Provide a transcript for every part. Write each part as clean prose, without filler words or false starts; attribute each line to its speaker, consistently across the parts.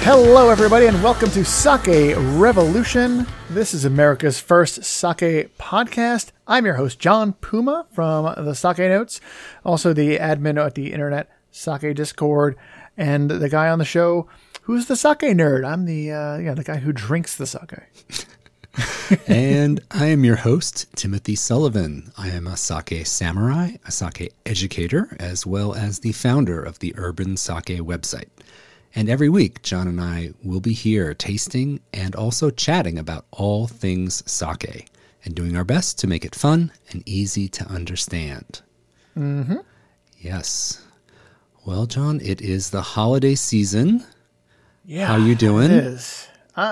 Speaker 1: Hello, everybody, and welcome to Sake Revolution. This is America's first sake podcast. I'm your host, John Puma from the Sake Notes, also the admin at the Internet Sake Discord, and the guy on the show who's the sake nerd. I'm the guy who drinks the sake.
Speaker 2: And I am your host, Timothy Sullivan. I am a sake samurai, a sake educator, as well as the founder of the Urban Sake website. And every week, John and I will be here tasting and also chatting about all things sake and doing our best to make it fun and easy to understand.
Speaker 1: Mm-hmm.
Speaker 2: Yes. Well, John, it is the holiday season.
Speaker 1: Yeah.
Speaker 2: How you doing?
Speaker 1: It is.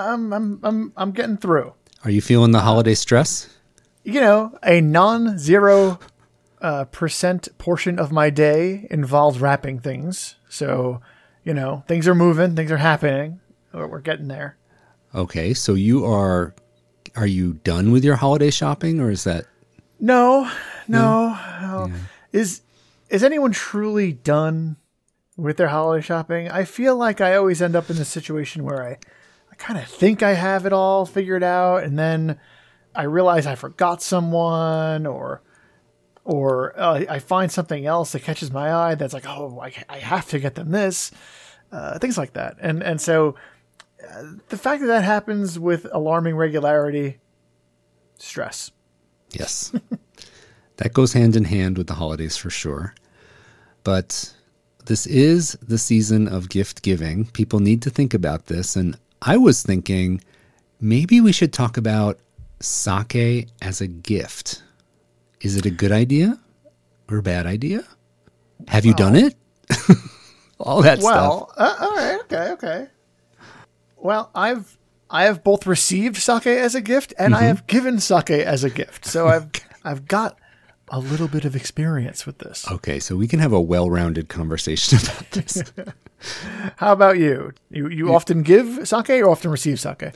Speaker 1: I'm getting through.
Speaker 2: Are you feeling the holiday stress?
Speaker 1: You know, a non-zero percent portion of my day involves wrapping things. So, you know, things are moving, things are happening. We're getting there.
Speaker 2: Okay, so are you done with your holiday shopping, or is that?
Speaker 1: No.
Speaker 2: Yeah.
Speaker 1: Is anyone truly done with their holiday shopping? I feel like I always end up in this situation where I kind of think I have it all figured out, and then I realize I forgot someone, or I find something else that catches my eye that's like, oh, I have to get them this, things like that. And so the fact that happens with alarming regularity, stress.
Speaker 2: Yes. That goes hand in hand with the holidays for sure. But this is the season of gift giving. People need to think about this. And I was thinking maybe we should talk about sake as a gift. Is it a good idea or a bad idea? Have you done it? All that stuff.
Speaker 1: All right. Okay. Well, I have both received sake as a gift and I have given sake as a gift. So I've got a little bit of experience with this.
Speaker 2: Okay, so we can have a well-rounded conversation about this.
Speaker 1: How about you? You often give sake or often receive sake?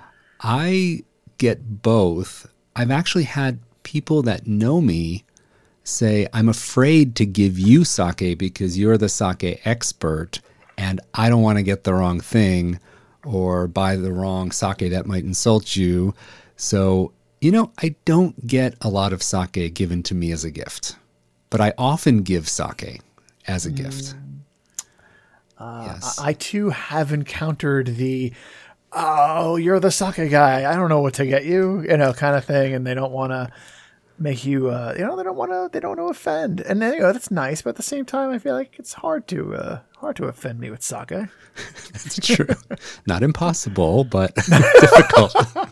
Speaker 2: I get both. I've actually had people that know me say, I'm afraid to give you sake because you're the sake expert and I don't want to get the wrong thing or buy the wrong sake that might insult you. So, you know, I don't get a lot of sake given to me as a gift, but I often give sake as a gift. Yes.
Speaker 1: I too have encountered the, oh, you're the sake guy, I don't know what to get you, kind of thing. And they don't want to make you, they don't want to offend. And then, that's nice. But at the same time, I feel like it's hard to offend me with sake.
Speaker 2: That's true. Not impossible, but difficult.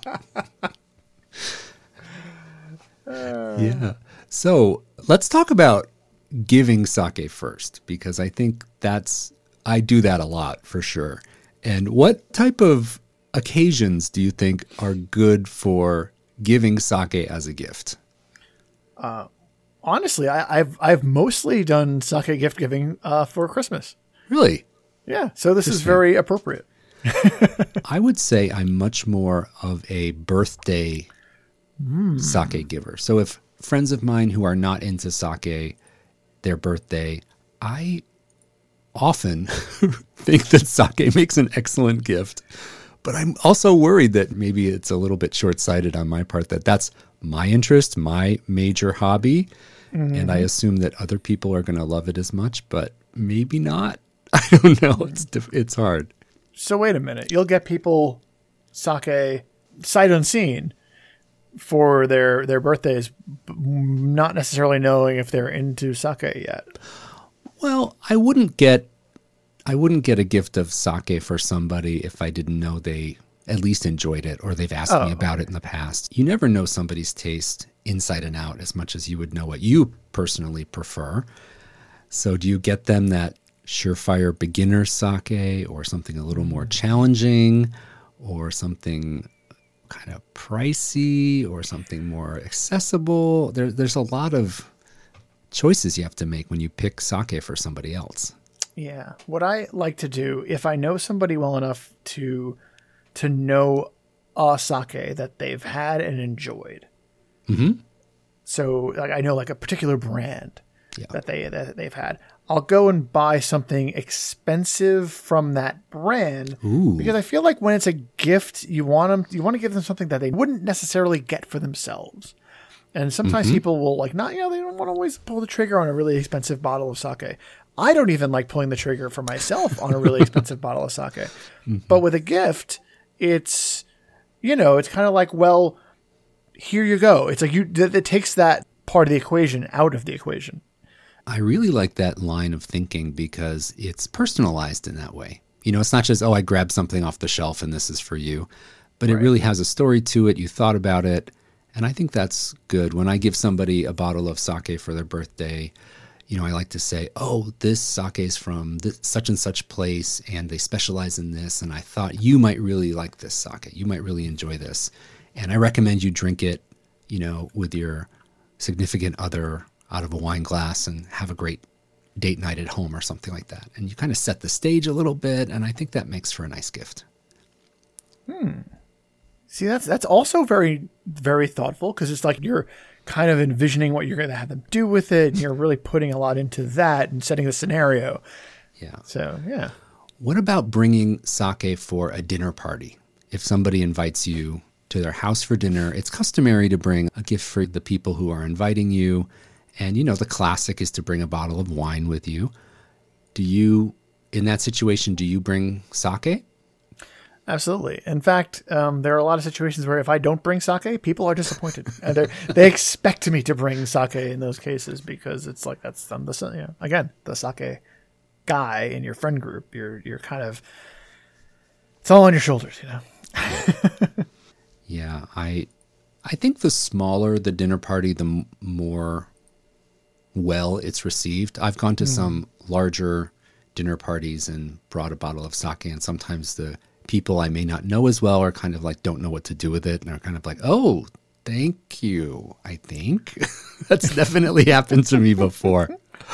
Speaker 2: Yeah. So let's talk about giving sake first, because I think I do that a lot for sure. And what type of occasions do you think are good for giving sake as a gift?
Speaker 1: Honestly, I've mostly done sake gift giving for Christmas.
Speaker 2: Really?
Speaker 1: Yeah. So this is very appropriate.
Speaker 2: I would say I'm much more of a birthday sake giver. So if friends of mine who are not into sake, their birthday, I often think that sake makes an excellent gift. But I'm also worried that maybe it's a little bit short-sighted on my part, that that's my interest, my major hobby. And I assume that other people are going to love it as much, but maybe not. I don't know. It's hard.
Speaker 1: So wait a minute. You'll get people sake sight unseen for their birthdays, not necessarily knowing if they're into sake yet.
Speaker 2: Well, I wouldn't get a gift of sake for somebody if I didn't know they at least enjoyed it or they've asked me about it in the past. You never know somebody's taste inside and out as much as you would know what you personally prefer. So do you get them that surefire beginner sake or something a little more challenging or something kind of pricey or something more accessible? There's a lot of choices you have to make when you pick sake for somebody else.
Speaker 1: Yeah. What I like to do, if I know somebody well enough to know a sake that they've had and enjoyed.
Speaker 2: Mm-hmm.
Speaker 1: So like I know like a particular brand. that they've had. I'll go and buy something expensive from that brand because I feel like when it's a gift, you want to give them something that they wouldn't necessarily get for themselves. And sometimes people will they don't want to always pull the trigger on a really expensive bottle of sake. I don't even like pulling the trigger for myself on a really expensive bottle of sake. But with a gift, it's kind of like, well, here you go. It's like it takes that part of the equation out of the equation.
Speaker 2: I really like that line of thinking because it's personalized in that way. It's not just, I grabbed something off the shelf and this is for you, but it really has a story to it. You thought about it. And I think that's good. When I give somebody a bottle of sake for their birthday, I like to say, this sake is from this such and such place and they specialize in this. And I thought you might really like this sake. You might really enjoy this. And I recommend you drink it, with your significant other out of a wine glass and have a great date night at home or something like that. And you kind of set the stage a little bit. And I think that makes for a nice gift.
Speaker 1: See, that's also very, very thoughtful because it's like you're kind of envisioning what you're going to have them do with it. And you're really putting a lot into that and setting the scenario.
Speaker 2: Yeah.
Speaker 1: So, yeah.
Speaker 2: What about bringing sake for a dinner party? If somebody invites you to their house for dinner, it's customary to bring a gift for the people who are inviting you. And, the classic is to bring a bottle of wine with you. In that situation, do you bring sake?
Speaker 1: Absolutely. In fact, there are a lot of situations where if I don't bring sake, people are disappointed. And they expect me to bring sake in those cases because it's like again, the sake guy in your friend group. You're kind of, it's all on your shoulders,
Speaker 2: Yeah, I think the smaller the dinner party, the more well it's received. I've gone to some larger dinner parties and brought a bottle of sake, and sometimes the people I may not know as well are kind of like don't know what to do with it and are kind of like, oh, thank you, I think. That's definitely happened to me before.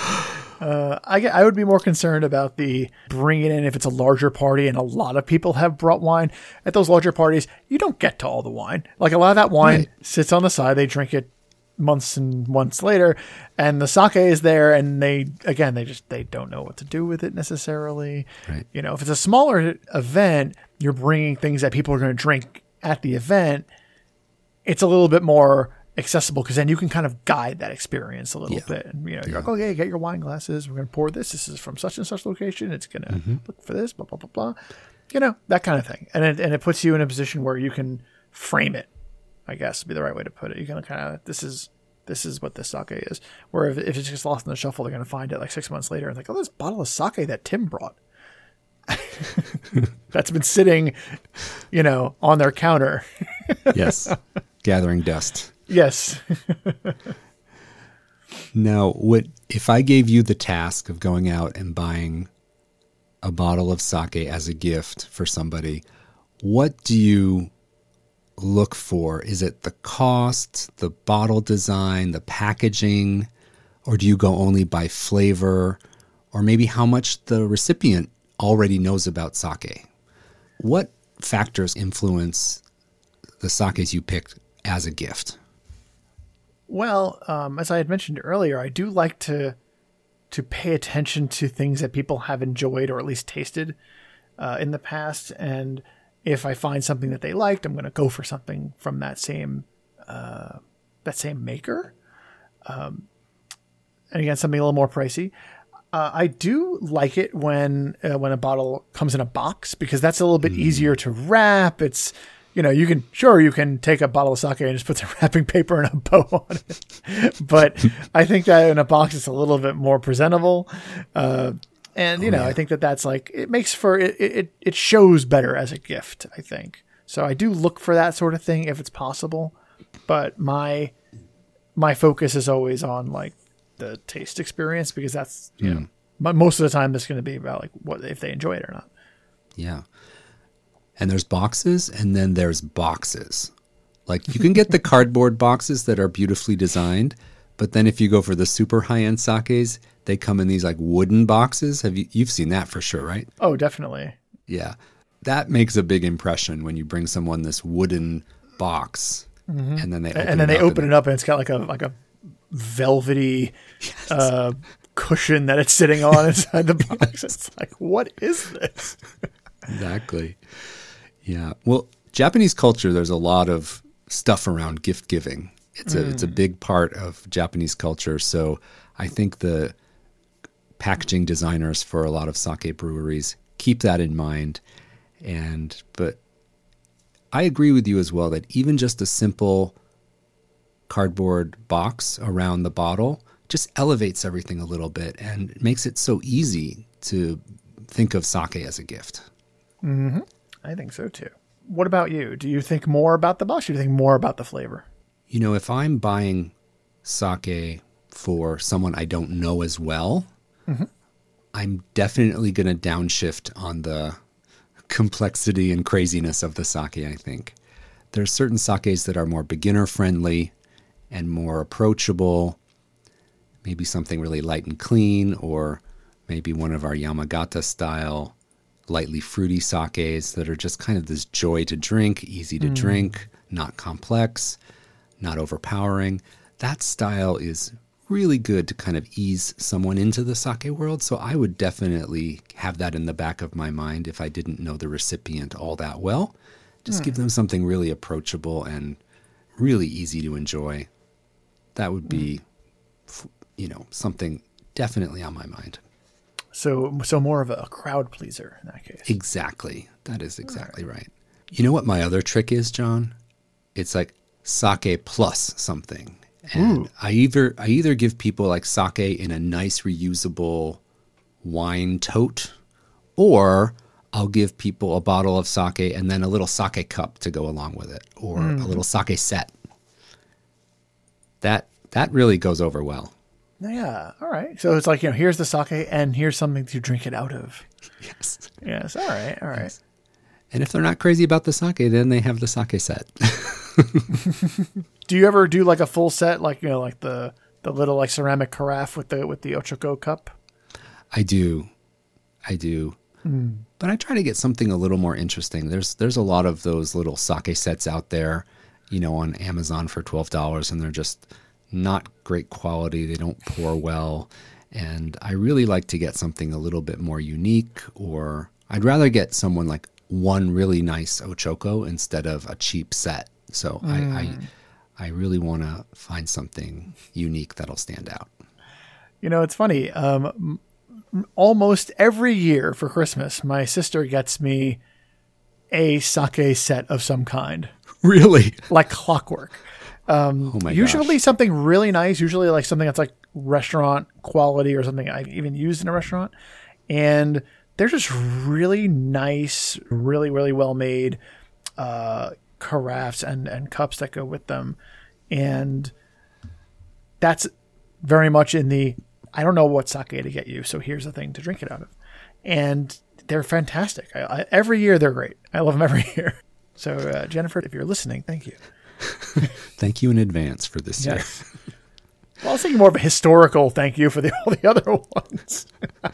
Speaker 1: I would be more concerned about the bringing it in if it's a larger party and a lot of people have brought wine. At those larger parties, you don't get to all the wine. Like a lot of that wine sits on the side. They drink it months and months later, and the sake is there, and they don't know what to do with it necessarily.
Speaker 2: Right.
Speaker 1: If it's a smaller event, you're bringing things that people are going to drink at the event. It's a little bit more accessible because then you can kind of guide that experience a little bit. And, you're like, okay, get your wine glasses. We're going to pour this. This is from such and such location. It's going to look for this, blah, blah, blah, blah. That kind of thing. And it puts you in a position where you can frame it, I guess would be the right way to put it. You can kind of, this is what this sake is. Where if it's just lost in the shuffle, they're going to find it like 6 months later and like, this bottle of sake that Tim brought. That's been sitting, on their counter.
Speaker 2: Yes. Gathering dust.
Speaker 1: Yes.
Speaker 2: Now, if I gave you the task of going out and buying a bottle of sake as a gift for somebody, what do you look for? Is it the cost, the bottle design, the packaging, or do you go only by flavor, or maybe how much the recipient already knows about sake? What factors influence the sakes you picked as a gift?
Speaker 1: Well, as I had mentioned earlier, I do like to pay attention to things that people have enjoyed or at least tasted in the past. And if I find something that they liked, I'm going to go for something from that same maker. And again, something a little more pricey. I do like it when a bottle comes in a box because that's a little bit easier to wrap. It's, you can take a bottle of sake and just put some wrapping paper and a bow on it. But I think that in a box, it's a little bit more presentable. I think that's like, it makes for, it shows better as a gift, I think. So I do look for that sort of thing if it's possible. But my focus is always on like the taste experience because that's, most of the time that's going to be about like what, if they enjoy it or not.
Speaker 2: Yeah. And there's boxes and then there's boxes. Like you can get the cardboard boxes that are beautifully designed, but then if you go for the super high-end sakes, they come in these like wooden boxes. You've seen that for sure, right?
Speaker 1: Oh, definitely.
Speaker 2: Yeah. That makes a big impression when you bring someone this wooden box and then they open it up and it's got like a
Speaker 1: velvety cushion that it's sitting on inside the box. It's like, what is this?
Speaker 2: Exactly. Yeah. Well, Japanese culture, there's a lot of stuff around gift giving. It's a big part of Japanese culture. So I think the packaging designers for a lot of sake breweries keep that in mind. But I agree with you as well that even just a simple cardboard box around the bottle just elevates everything a little bit and makes it so easy to think of sake as a gift.
Speaker 1: Mm-hmm. I think so too. What about you? Do you think more about the box? Or do you think more about the flavor?
Speaker 2: You know, if I'm buying sake for someone I don't know as well, I'm definitely going to downshift on the complexity and craziness of the sake, I think. There's certain sakes that are more beginner friendly and more approachable, maybe something really light and clean, or maybe one of our Yamagata style lightly fruity sakes that are just kind of this joy to drink, easy to drink, not complex, not overpowering. That style is really good to kind of ease someone into the sake world. So I would definitely have that in the back of my mind if I didn't know the recipient all that well. Just give them something really approachable and really easy to enjoy. That would be, something definitely on my mind.
Speaker 1: So more of a crowd pleaser in that case.
Speaker 2: Exactly. That is exactly right. You know what my other trick is, John? It's like sake plus something. And I either give people like sake in a nice reusable wine tote, or I'll give people a bottle of sake and then a little sake cup to go along with it, or a little sake set. That really goes over well.
Speaker 1: Yeah. All right. So it's like, here's the sake and here's something to drink it out of.
Speaker 2: Yes.
Speaker 1: Yes. All right. All right. Yes.
Speaker 2: And if they're not crazy about the sake, then they have the sake set.
Speaker 1: Do you ever do like a full set, like the little like ceramic carafe with the Ochoko cup?
Speaker 2: I do. But I try to get something a little more interesting. There's a lot of those little sake sets out there, on Amazon for $12, and they're just not great quality. They don't pour well. And I really like to get something a little bit more unique, or I'd rather get someone like one really nice Ochoko instead of a cheap set. So I really want to find something unique that'll stand out.
Speaker 1: It's funny. Almost every year for Christmas, my sister gets me a sake set of some kind.
Speaker 2: Really?
Speaker 1: Like clockwork. Usually something really nice, usually like something that's like restaurant quality or something I've even used in a restaurant. And they're just really nice, really, really well made carafes and cups that go with them. And that's very much in the, I don't know what sake to get you, so here's the thing to drink it out of. And they're fantastic. Every year they're great. I love them every year. So Jennifer, if you're listening, thank you.
Speaker 2: Thank you in advance for this year.
Speaker 1: Well, I was thinking more of a historical thank you for all the other ones.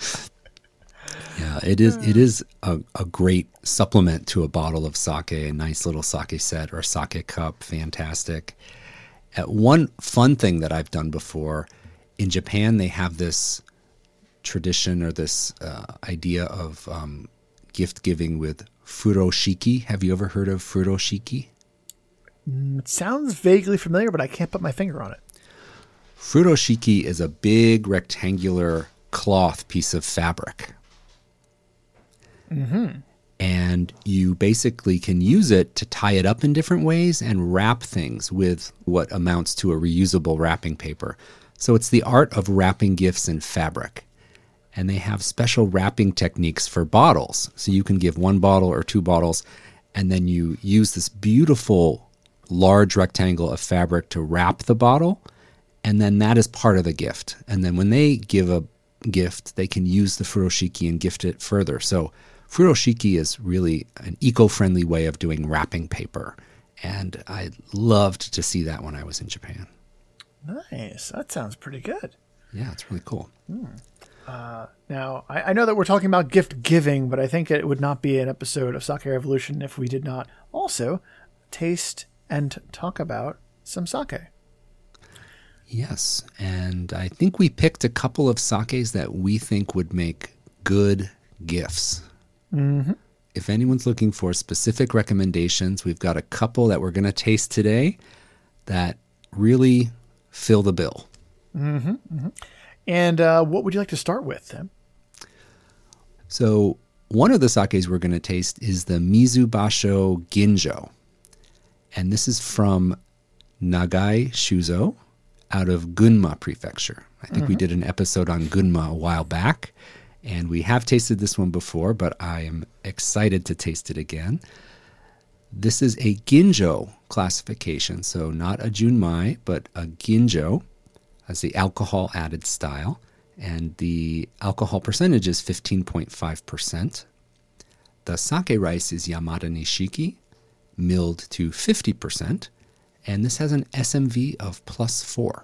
Speaker 2: Yeah, it is a great supplement to a bottle of sake, a nice little sake set or sake cup. Fantastic. One fun thing that I've done before, in Japan, they have this tradition or this idea of gift giving with furoshiki. Have you ever heard of furoshiki?
Speaker 1: It sounds vaguely familiar, but I can't put my finger on it.
Speaker 2: Furoshiki is a big rectangular cloth piece of fabric. Mm-hmm. And you basically can use it to tie it up in different ways and wrap things with what amounts to a reusable wrapping paper. So it's the art of wrapping gifts in fabric. And they have special wrapping techniques for bottles. So you can give one bottle or two bottles, and then you use this beautiful large rectangle of fabric to wrap the bottle, and then that is part of the gift. And then when they give a gift, they can use the furoshiki and gift it further. So furoshiki is really an eco-friendly way of doing wrapping paper, and I loved to see that when I was in Japan.
Speaker 1: Nice. That sounds pretty good.
Speaker 2: Yeah, it's really cool.
Speaker 1: Now, I know that we're talking about gift giving, but I think it would not be an episode of Sake Revolution if we did not also taste and talk about some sake.
Speaker 2: Yes, and I think we picked a couple of sakes that we think would make good gifts.
Speaker 1: Mm-hmm.
Speaker 2: If anyone's looking for specific recommendations, we've got a couple that we're going to taste today that really fill the bill.
Speaker 1: Mm-hmm. Mm-hmm. And what would you like to start with, Tim?
Speaker 2: So one of the sakes we're going to taste is the Mizubasho Ginjo. And this is from Nagai Shuzo out of Gunma Prefecture. I think we did an episode on Gunma a while back, and we have tasted this one before, but I am excited to taste it again. This is a Ginjo classification, so not a Junmai, but a Ginjo as the alcohol added style, and the alcohol percentage is 15.5%. The sake rice is Yamada Nishiki, milled to 50%, and this has an SMV of +4.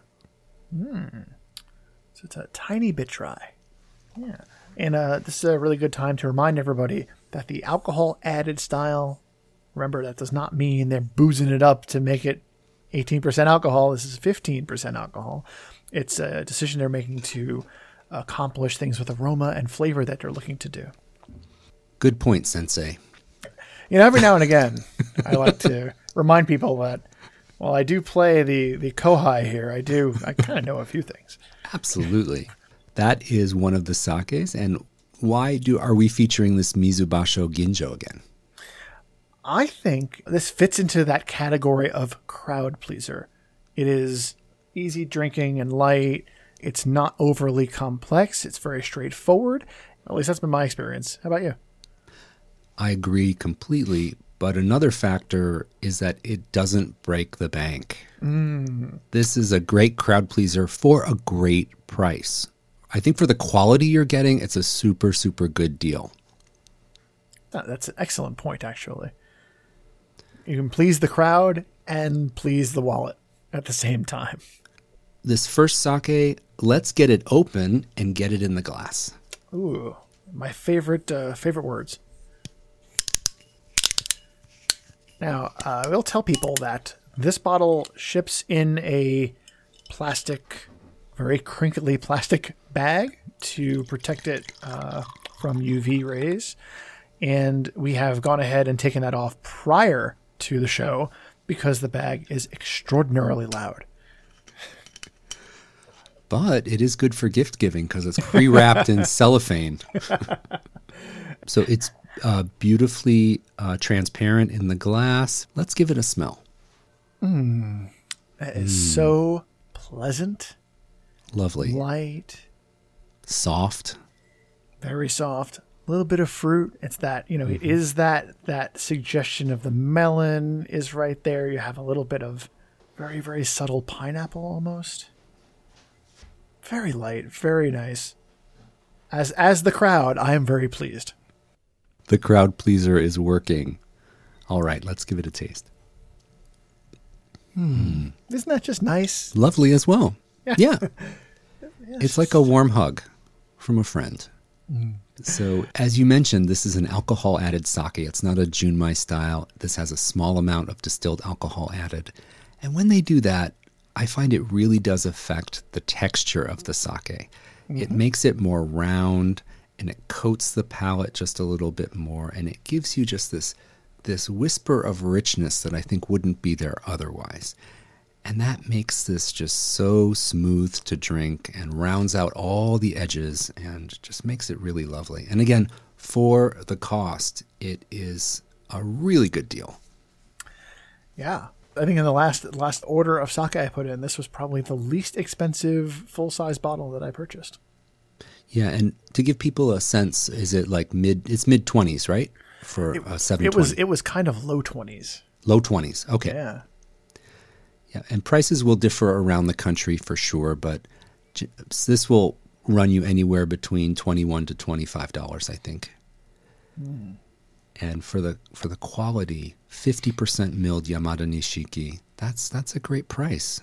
Speaker 1: So it's a tiny bit dry. Yeah. And this is a really good time to remind everybody that the alcohol added style, remember, that does not mean they're boozing it up to make it 18% alcohol. This is 15% alcohol. It's a decision they're making to accomplish things with aroma and flavor that they're looking to do.
Speaker 2: Good point, Sensei.
Speaker 1: You know, every now and again, I like to remind people that while I do play the kohai here, I kind of know a few things.
Speaker 2: Absolutely. That is one of the sakes. And why are we featuring this Mizubasho Ginjo again?
Speaker 1: I think this fits into that category of crowd pleaser. It is easy drinking and light. It's not overly complex. It's very straightforward. At least that's been my experience. How about you?
Speaker 2: I agree completely. But another factor is that it doesn't break the bank. This is a great crowd pleaser for a great price. I think for the quality you're getting, it's a super, super good deal.
Speaker 1: That's an excellent point, actually. You can please the crowd and please the wallet at the same time.
Speaker 2: This first sake, let's get it open and get it in the glass.
Speaker 1: Ooh, my favorite words. Now, I will tell people that this bottle ships in a plastic, very crinkly plastic bag to protect it from UV rays. And we have gone ahead and taken that off prior to the show because the bag is extraordinarily loud.
Speaker 2: But it is good for gift giving because it's pre-wrapped in cellophane. So it's beautifully transparent in the glass. Let's give it a smell.
Speaker 1: That is so pleasant.
Speaker 2: Lovely.
Speaker 1: Light.
Speaker 2: Soft.
Speaker 1: Very soft. A little bit of fruit. It's that, it is that suggestion of the melon is right there. You have a little bit of very, very subtle pineapple almost. Very light. Very nice. As the crowd, I am very pleased.
Speaker 2: The crowd pleaser is working. All right, let's give it a taste.
Speaker 1: Isn't that just nice?
Speaker 2: Lovely as well. Yeah. It's like a warm hug from a friend. So, as you mentioned, this is an alcohol-added sake. It's not a Junmai style. This has a small amount of distilled alcohol added. And when they do that, I find it really does affect the texture of the sake. It makes it more round, and it coats the palate just a little bit more, and it gives you just this whisper of richness that I think wouldn't be there otherwise. And that makes this just so smooth to drink and rounds out all the edges and just makes it really lovely. And again, for the cost, it is a really good deal.
Speaker 1: Yeah. I think in the last order of sake I put in, this was probably the least expensive full-size bottle that I purchased.
Speaker 2: Yeah, and to give people a sense, is it like mid-20s, right? For a 720.
Speaker 1: It was kind of low 20s.
Speaker 2: Low 20s, okay.
Speaker 1: Yeah.
Speaker 2: Yeah, and prices will differ around the country for sure, but this will run you anywhere between $21 to $25, I think. And for the quality, 50% milled Yamada Nishiki, that's a great price.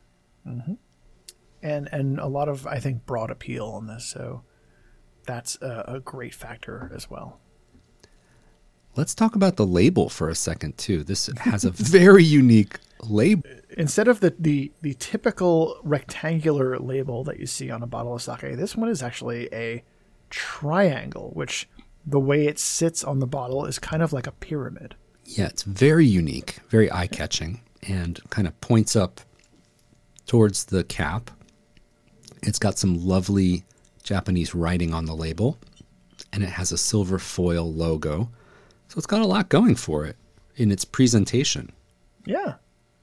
Speaker 1: And a lot of, I think, broad appeal on this, so that's a great factor as well.
Speaker 2: Let's talk about the label for a second, too. This has a very unique label.
Speaker 1: Instead of the typical rectangular label that you see on a bottle of sake, this one is actually a triangle, which the way it sits on the bottle is kind of like a pyramid.
Speaker 2: Yeah, it's very unique, very eye-catching, and kind of points up towards the cap. It's got some lovely Japanese writing on the label, and it has a silver foil logo. So it's got a lot going for it in its presentation.
Speaker 1: Yeah.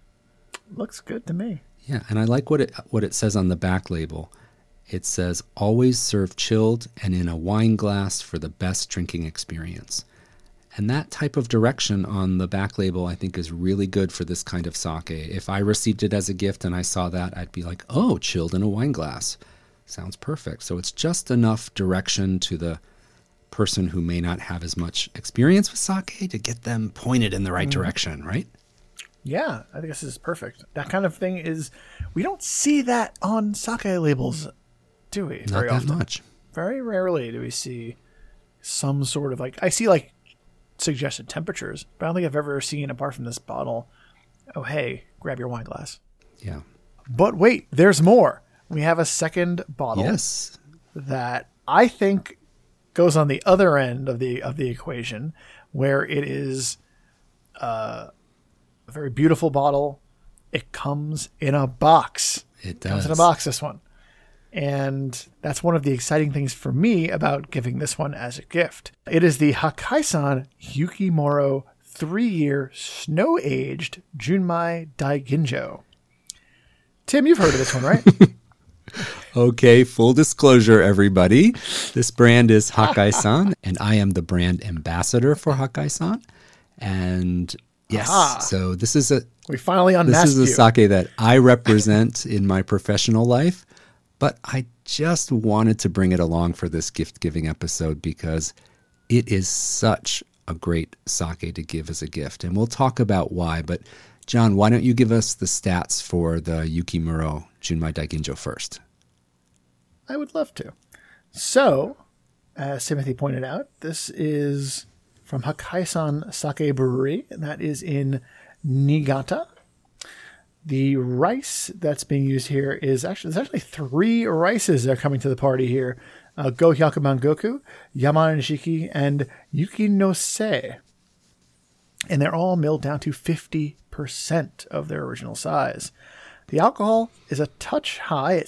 Speaker 1: Looks good to me.
Speaker 2: Yeah, and I like what it says on the back label. It says, always serve chilled and in a wine glass for the best drinking experience. And that type of direction on the back label, I think, is really good for this kind of sake. If I received it as a gift and I saw that, I'd be like, oh, chilled in a wine glass. Sounds perfect. So it's just enough direction to the person who may not have as much experience with sake to get them pointed in the right direction, right?
Speaker 1: Yeah, I think this is perfect. That kind of thing is, we don't see that on sake labels, do we?
Speaker 2: Not that much.
Speaker 1: Very rarely do we see some sort of I see like suggested temperatures, but I don't think I've ever seen, apart from this bottle, oh, hey, grab your wine glass.
Speaker 2: Yeah.
Speaker 1: But wait, there's more. We have a second bottle.
Speaker 2: Yes.
Speaker 1: That I think goes on the other end of the equation, where it is a very beautiful bottle. It comes in a box.
Speaker 2: It does.
Speaker 1: Comes in a box, this one. And that's one of the exciting things for me about giving this one as a gift. It is the Hakai-san Yukimuro 3-year snow-aged Junmai Daiginjo. Tim, you've heard of this one, right?
Speaker 2: Okay, full disclosure, everybody. This brand is Hakai-san, and I am the brand ambassador for Hakai-san. And yes, so this is
Speaker 1: we finally unmasked you.
Speaker 2: This is a sake that I represent in my professional life, but I just wanted to bring it along for this gift-giving episode because it is such a great sake to give as a gift. And we'll talk about why, but John, why don't you give us the stats for the Yukimuro Junmai Daiginjo first?
Speaker 1: I would love to. So, as Timothy pointed out, this is from Hakai-san Sake Brewery, and that is in Niigata. The rice that's being used here is there's actually 3 rices that are coming to the party here. Go Hyakuman Goku, Yamana Nishiki, and Yuki no Se. And they're all milled down to 50% of their original size. The alcohol is a touch high at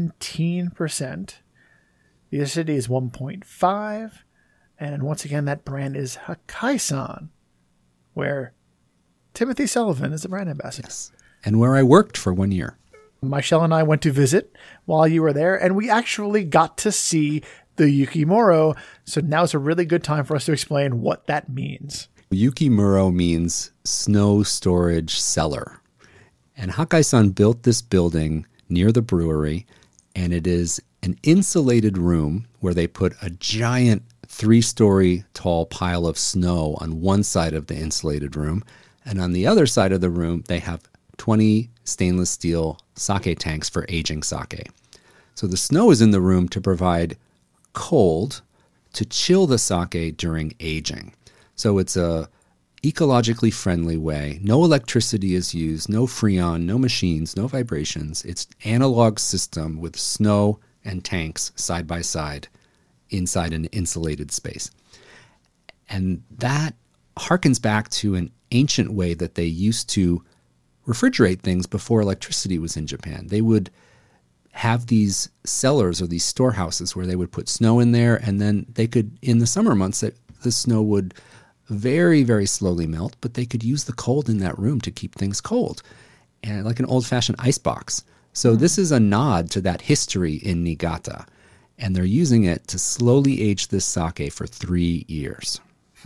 Speaker 1: 17%. The acidity is 1.5. And once again, that brand is Hakai-san, where Timothy Sullivan is the brand ambassador.
Speaker 2: Yes. And where I worked for 1 year.
Speaker 1: Michelle and I went to visit while you were there, and we actually got to see the Yukimuro. So now's a really good time for us to explain what that means.
Speaker 2: Yukimuro means snow storage cellar. And Hakai-san built this building near the brewery, and it is an insulated room where they put a giant 3-story tall pile of snow on one side of the insulated room, and on the other side of the room, they have 20 stainless steel sake tanks for aging sake. So the snow is in the room to provide cold to chill the sake during aging. So it's a ecologically friendly way. No electricity is used, no freon, no machines, no vibrations. It's an analog system with snow and tanks side by side inside an insulated space. And that harkens back to an ancient way that they used to refrigerate things before electricity was in Japan. They would have these cellars or these storehouses where they would put snow in there, and then they could, in the summer months, the snow would very, very slowly melt, but they could use the cold in that room to keep things cold, and like an old-fashioned ice box. So this is a nod to that history in Niigata, and they're using it to slowly age this sake for 3 years.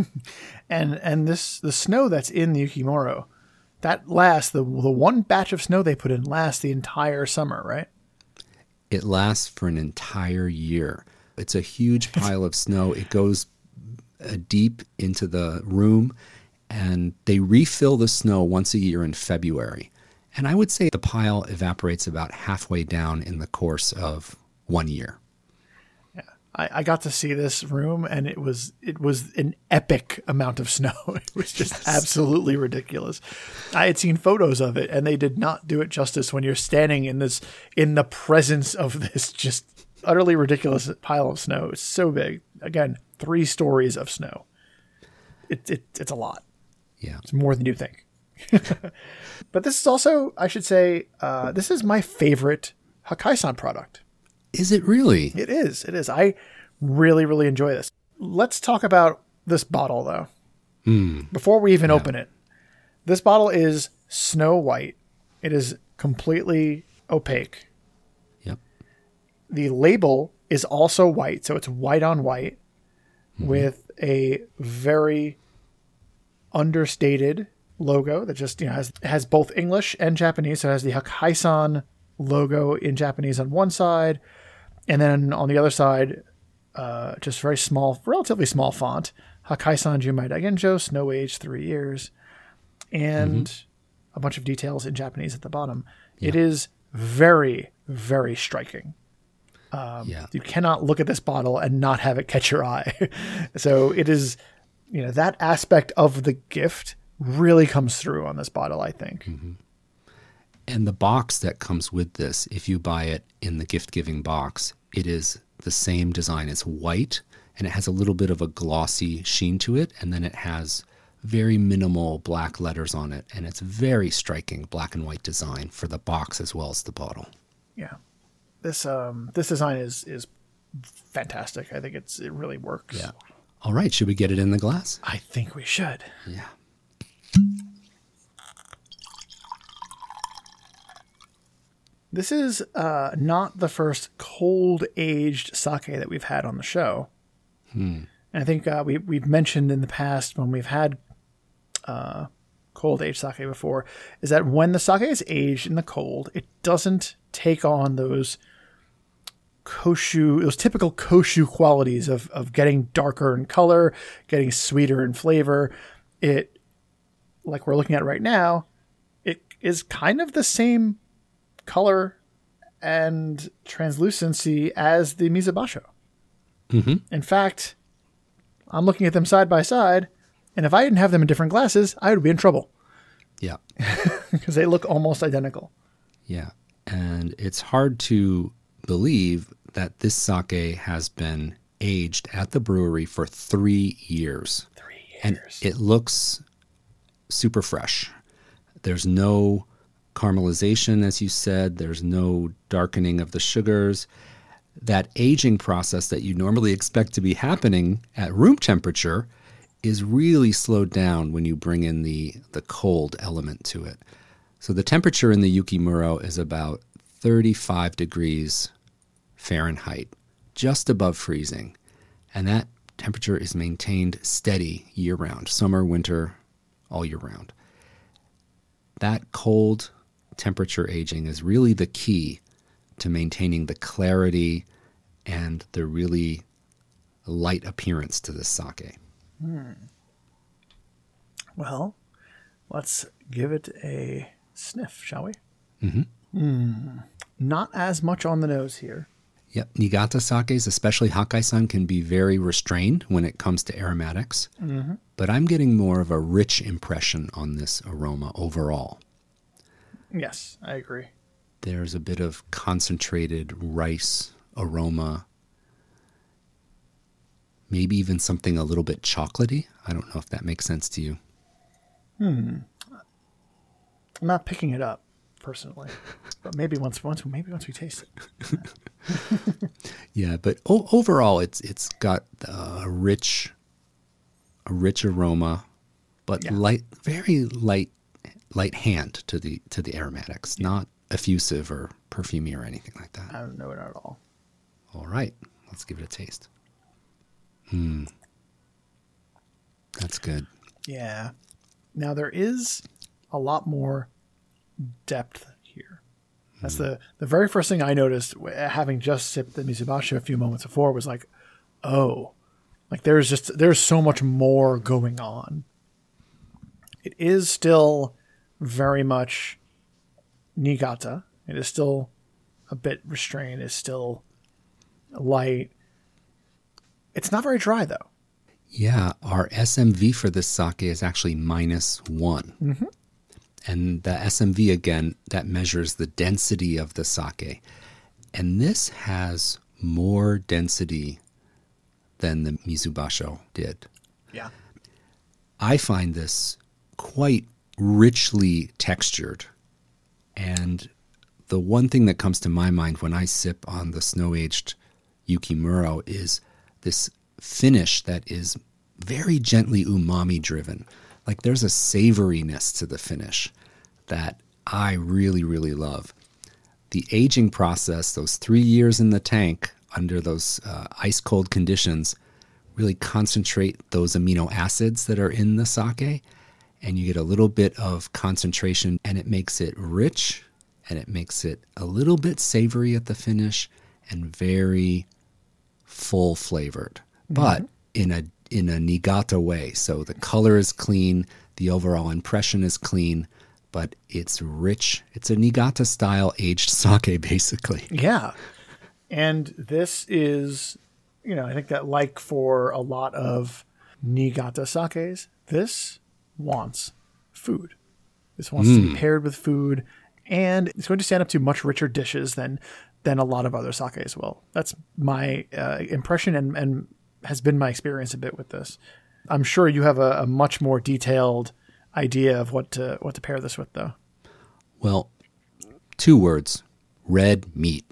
Speaker 1: And the snow that's in the Yukimuro, that lasts, the one batch of snow they put in lasts the entire summer, right?
Speaker 2: It lasts for an entire year. It's a huge pile of snow. It goes deep into the room, and they refill the snow once a year in February. And I would say the pile evaporates about halfway down in the course of 1 year.
Speaker 1: Yeah, I got to see this room, and it was an epic amount of snow. It was just absolutely ridiculous. I had seen photos of it, and they did not do it justice when you're standing in the presence of this just utterly ridiculous pile of snow. It's so big. Again, 3 stories of snow. It's a lot.
Speaker 2: Yeah.
Speaker 1: It's more than you think. But this is also, I should say, this is my favorite Hakai-san product.
Speaker 2: Is it really?
Speaker 1: It is. It is. I really, really enjoy this. Let's talk about this bottle, though. Before we even open it. This bottle is snow white. It is completely opaque.
Speaker 2: Yep.
Speaker 1: The label is also white, so it's white on white with a very understated logo that just has both English and Japanese. So it has the Hakai-san logo in Japanese on one side, and then on the other side, just very small, relatively small font, Hakai-san Junmai Daigenjo, snow age 3 years, and a bunch of details in Japanese at the bottom. Yeah. It is very, very striking. You cannot look at this bottle and not have it catch your eye. So it is, that aspect of the gift really comes through on this bottle, I think.
Speaker 2: And the box that comes with this, if you buy it in the gift-giving box, it is the same design. It's white, and it has a little bit of a glossy sheen to it, and then it has very minimal black letters on it, and it's very striking black and white design for the box as well as the bottle.
Speaker 1: Yeah. This design is fantastic. I think it really works.
Speaker 2: Yeah. All right. Should we get it in the glass?
Speaker 1: I think we should.
Speaker 2: Yeah.
Speaker 1: This is not the first cold-aged sake that we've had on the show. And I think we've mentioned in the past when we've had cold-aged sake before, is that when the sake is aged in the cold, it doesn't take on those typical koshu qualities of getting darker in color, getting sweeter in flavor. It, like we're looking at right now, it is kind of the same color and translucency as the Mizabasho. In fact, I'm looking at them side by side, and if I didn't have them in different glasses, I would be in trouble.
Speaker 2: Yeah.
Speaker 1: Because they look almost identical.
Speaker 2: Yeah. And it's hard to believe that this sake has been aged at the brewery for 3 years.
Speaker 1: 3 years.
Speaker 2: And it looks super fresh. There's no caramelization, as you said. There's no darkening of the sugars. That aging process that you normally expect to be happening at room temperature is really slowed down when you bring in the cold element to it. So the temperature in the Yukimuro is about 35 degrees Fahrenheit, just above freezing. And that temperature is maintained steady year-round, summer, winter, all year round. That cold temperature aging is really the key to maintaining the clarity and the really light appearance to this sake.
Speaker 1: Well, let's give it a sniff, shall we? Not as much on the nose here.
Speaker 2: Yep. Niigata sakes, especially Hakai-san, can be very restrained when it comes to aromatics. But I'm getting more of a rich impression on this aroma overall.
Speaker 1: Yes, I agree.
Speaker 2: There's a bit of concentrated rice aroma. Maybe even something a little bit chocolatey. I don't know if that makes sense to you.
Speaker 1: I'm not picking it up personally, but maybe once we taste it.
Speaker 2: Yeah, but overall, it's got a rich aroma, but very light hand to the aromatics, not effusive or perfumey or anything like that.
Speaker 1: I don't know it at all.
Speaker 2: All right, let's give it a taste. That's good.
Speaker 1: Yeah. Now there is a lot more depth here. That's the very first thing I noticed, having just sipped the Mizabasho a few moments before, was like, oh, like there's so much more going on. It is still very much Niigata. It is still a bit restrained. It's still light. It's not very dry, though.
Speaker 2: Yeah, our SMV for this sake is actually -1.
Speaker 1: Mm-hmm.
Speaker 2: And the SMV, again, that measures the density of the sake. And this has more density than the Mizubasho did.
Speaker 1: Yeah.
Speaker 2: I find this quite richly textured. And the one thing that comes to my mind when I sip on the snow-aged Yukimuro is this finish that is very gently umami driven. Like there's a savoriness to the finish that I really, really love. The aging process, those 3 years in the tank under those ice cold conditions, really concentrate those amino acids that are in the sake, and you get a little bit of concentration, and it makes it rich, and it makes it a little bit savory at the finish, and very full flavored, but in a Niigata way. So the color is clean, the overall impression is clean, but it's rich. It's a Niigata style aged sake, basically.
Speaker 1: Yeah. And this is, I think that like for a lot of Niigata sakes, this wants food. This wants to be paired with food, and it's going to stand up to much richer dishes than a lot of other sakes will. That's my impression and has been my experience a bit with this. I'm sure you have a much more detailed idea of what to pair this with, though.
Speaker 2: Well, 2 words: red meat.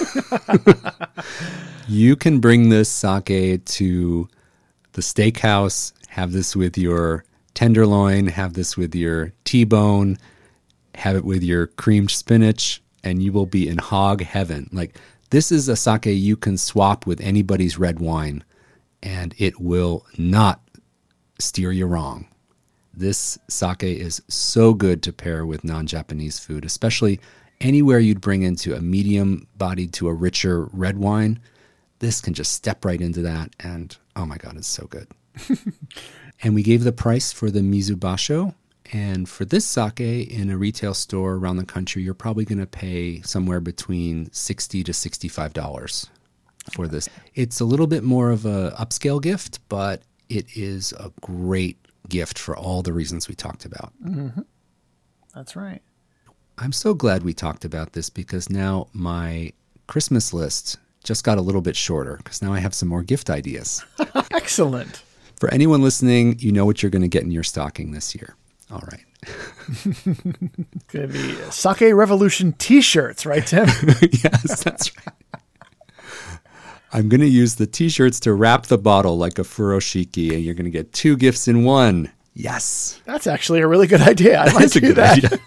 Speaker 2: You can bring this sake to the steakhouse, have this with your tenderloin, have this with your T-bone, have it with your creamed spinach, and you will be in hog heaven. Like, this is a sake you can swap with anybody's red wine, and it will not steer you wrong. This sake is so good to pair with non-Japanese food, especially anywhere you'd bring into a medium-bodied to a richer red wine. This can just step right into that, and oh my God, it's so good. And we gave the price for the Mizubasho, and for this sake in a retail store around the country, you're probably going to pay somewhere between $60 to $65 for this. It's a little bit more of a upscale gift, but it is a great gift for all the reasons we talked about.
Speaker 1: Mm-hmm. That's right.
Speaker 2: I'm so glad we talked about this, because now my Christmas list just got a little bit shorter, because now I have some more gift ideas.
Speaker 1: Excellent.
Speaker 2: For anyone listening, you know what you're going to get in your stocking this year. All right.
Speaker 1: It's going to be Sake Revolution t-shirts, right, Tim?
Speaker 2: Yes, that's right. I'm going to use the t-shirts to wrap the bottle like a furoshiki, and you're going to get 2 gifts in one. Yes.
Speaker 1: That's actually a really good idea. I might do that.
Speaker 2: Idea.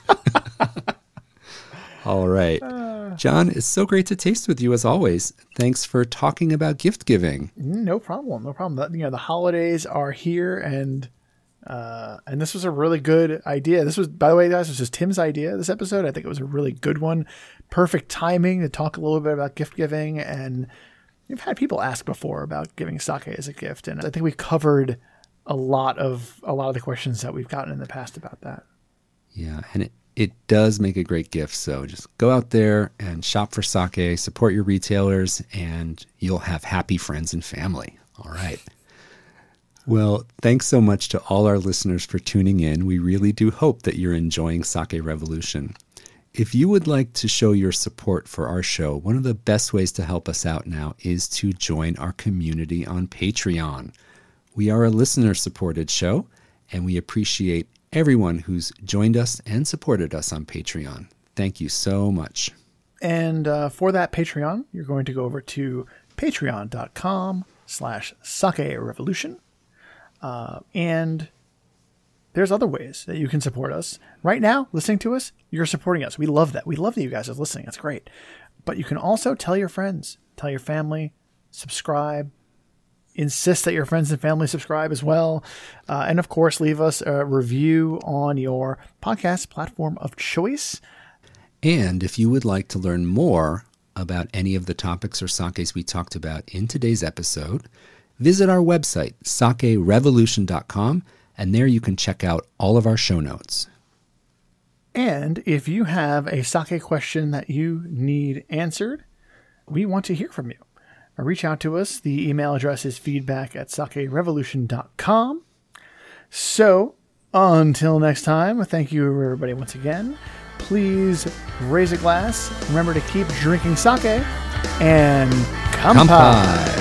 Speaker 2: All right. John, it's so great to taste with you as always. Thanks for talking about gift giving.
Speaker 1: No problem. No problem. The holidays are here, and this was a really good idea. This was, by the way, guys, this was Tim's idea, this episode. I think it was a really good one. Perfect timing to talk a little bit about gift giving, and we've had people ask before about giving sake as a gift, and I think we covered a lot of the questions that we've gotten in the past about that.
Speaker 2: Yeah, and it does make a great gift. So just go out there and shop for sake, support your retailers, and you'll have happy friends and family. All right. Well, thanks so much to all our listeners for tuning in. We really do hope that you're enjoying Sake Revolution. If you would like to show your support for our show, one of the best ways to help us out now is to join our community on Patreon. We are a listener-supported show, and we appreciate everyone who's joined us and supported us on Patreon. Thank you so much.
Speaker 1: And for that Patreon, you're going to go over to patreon.com/sakerevolution. And there's other ways that you can support us. Right now, listening to us, you're supporting us. We love that. We love that you guys are listening. That's great. But you can also tell your friends, tell your family, subscribe, insist that your friends and family subscribe as well. And of course, leave us a review on your podcast platform of choice.
Speaker 2: And if you would like to learn more about any of the topics or sakes we talked about in today's episode, visit our website, sakerevolution.com, and there you can check out all of our show notes.
Speaker 1: And if you have a sake question that you need answered, we want to hear from you. reach out to us. The email address is feedback@sakerevolution.com. So, until next time, thank you everybody once again. Please raise a glass. Remember to keep drinking sake and kanpai.